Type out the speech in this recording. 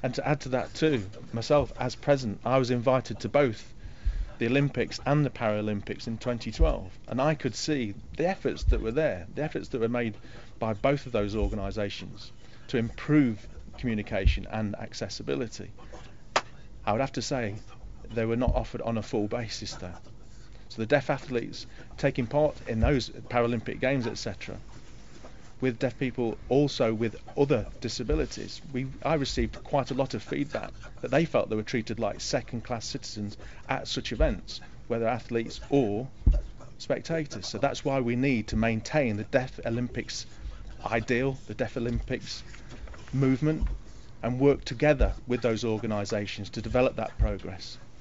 And to add to that too, myself as president, I was invited to both the Olympics and the Paralympics in 2012, and I could see the efforts that were there, the efforts that were made by both of those organisations to improve communication and accessibility. I would have to say they were not offered on a full basis though. So the deaf athletes taking part in those Paralympic Games, etc., with deaf people also with other disabilities, I received quite a lot of feedback that they felt they were treated like second-class citizens at such events, whether athletes or spectators. So that's why we need to maintain the Deaf Olympics ideal, the Deaf Olympics movement, and work together with those organisations to develop that progress.